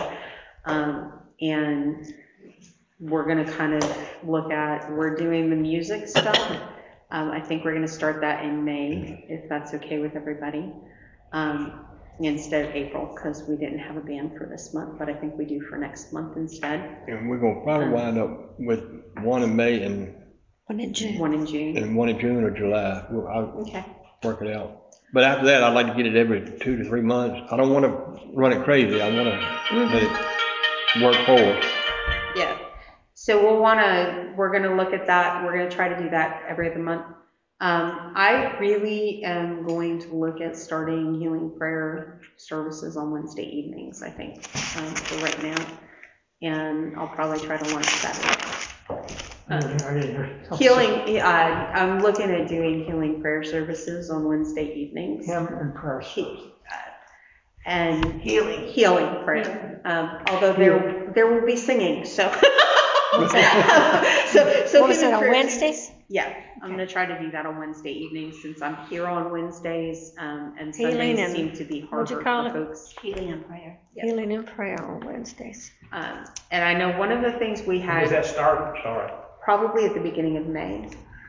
[SPEAKER 4] And we're going to kind of look at, we're doing the music stuff. I think we're going to start that in May, if that's okay with everybody, instead of April, because we didn't have a band for this month, but I think we do for next month instead.
[SPEAKER 8] And we're going to probably wind up with one in May and
[SPEAKER 4] one in June.
[SPEAKER 8] And one in June or July. I'll
[SPEAKER 4] okay.
[SPEAKER 8] Work it out. But after that, I'd like to get it every 2 to 3 months. I don't want to run it crazy. I want to let it work forward.
[SPEAKER 4] Yeah. So we're going to look at that. We're going to try to do that every other month. I really am going to look at starting healing prayer services on Wednesday evenings, I think, for right now. And I'll probably try to launch Saturday. Healing, I'm looking at doing healing prayer services on Wednesday evenings.
[SPEAKER 9] Hymn and prayer service.
[SPEAKER 2] And
[SPEAKER 4] Healing prayer. Although there will be singing, so.
[SPEAKER 5] What's that?
[SPEAKER 4] so
[SPEAKER 5] what was it, on Wednesdays?
[SPEAKER 4] Yeah, I'm going to try to do that on Wednesday evenings since I'm here on Wednesdays, and
[SPEAKER 5] Healing
[SPEAKER 4] Sundays seem to be harder for folks.
[SPEAKER 5] Healing and prayer.
[SPEAKER 4] Yep.
[SPEAKER 5] Healing and prayer on Wednesdays.
[SPEAKER 4] And I know one of the things we had.
[SPEAKER 3] When does that start? Sorry.
[SPEAKER 4] Probably at the beginning of May.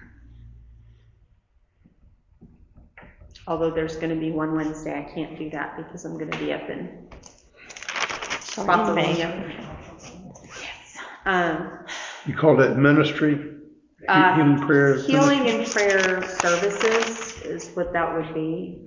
[SPEAKER 4] Although there's going to be one Wednesday, I can't do that because I'm going to be up in Spotsylvania. Yes.
[SPEAKER 1] You call that ministry? Healing prayer?
[SPEAKER 4] Healing and prayer services is what that would be.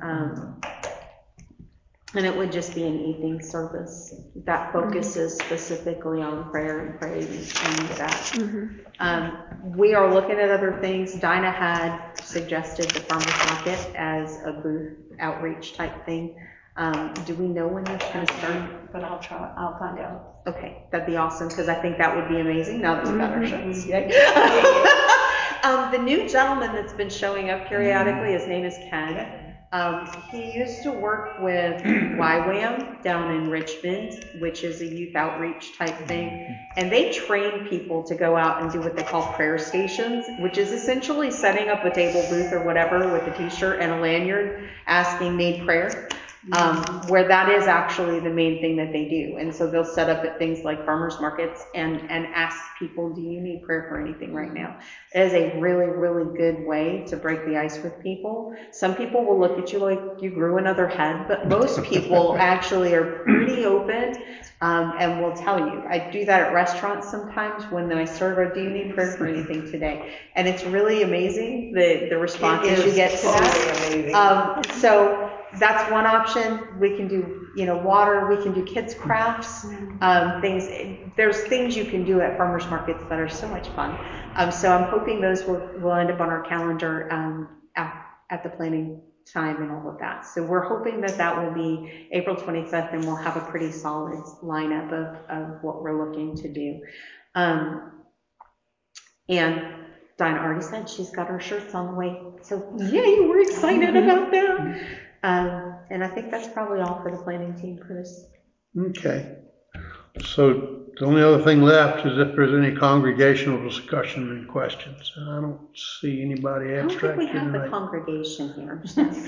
[SPEAKER 4] And it would just be an evening service that focuses specifically on prayer and praise and that. We are looking at other things. Dinah had suggested the farmer's market as a booth outreach type thing. Do we know when that's gonna start?
[SPEAKER 5] But I'll find out.
[SPEAKER 4] Okay, that'd be awesome, because I think that would be amazing, now that we've got our shirts. Yay. The new gentleman that's been showing up periodically, his name is Ken. He used to work with YWAM down in Richmond, which is a youth outreach type thing. And they train people to go out and do what they call prayer stations, which is essentially setting up a table booth or whatever with a t-shirt and a lanyard asking need prayer. Where that is actually the main thing that they do. And so they'll set up at things like farmers markets and ask people, do you need prayer for anything right now? It is a really, really good way to break the ice with people. Some people will look at you like you grew another head, but most people actually are pretty open and will tell you. I do that at restaurants sometimes when I serve, do you need prayer for anything today? And it's really amazing the responses you get to that. So that's one option. We can do, water, we can do kids crafts, there's things you can do at farmers markets that are so much fun. So I'm hoping those will end up on our calendar at the planning time and all of that. So we're hoping that will be April 25th, and we'll have a pretty solid lineup of what we're looking to do. And Dinah already said she's got her shirts on the way. So yay, we're excited about that. And I think that's probably all for the planning team, Chris.
[SPEAKER 1] Okay. So the only other thing left is if there's any congregational discussion and questions. I don't see anybody
[SPEAKER 4] I don't think
[SPEAKER 1] abstracting
[SPEAKER 4] we have the
[SPEAKER 1] tonight.
[SPEAKER 4] congregation here.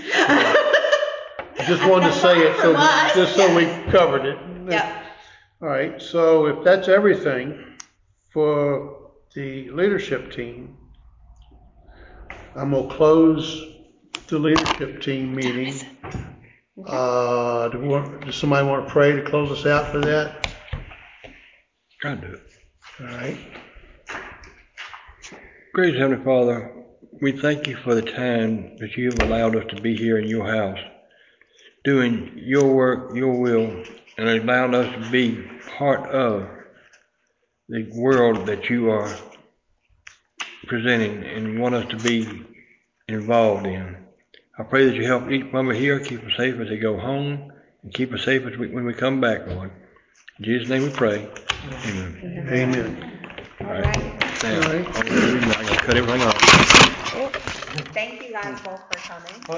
[SPEAKER 1] I just wanted to say it so we covered it.
[SPEAKER 4] Yep.
[SPEAKER 1] All right. So if that's everything for the leadership team, I'm gonna close the leadership team meeting. Does somebody want to pray to close us out for that?
[SPEAKER 8] I'll do it.
[SPEAKER 1] All right.
[SPEAKER 8] Gracious Heavenly Father, we thank you for the time that you have allowed us to be here in your house, doing your work, your will, and allowing us to be part of the world that you are presenting and want us to be involved in. I pray that you help each member here, keep us safe as they go home, and keep us safe when we come back, Lord. In Jesus' name we pray. Amen.
[SPEAKER 1] Amen.
[SPEAKER 4] All right.
[SPEAKER 8] Now, I gotta cut everything off.
[SPEAKER 4] Thank you guys both for coming.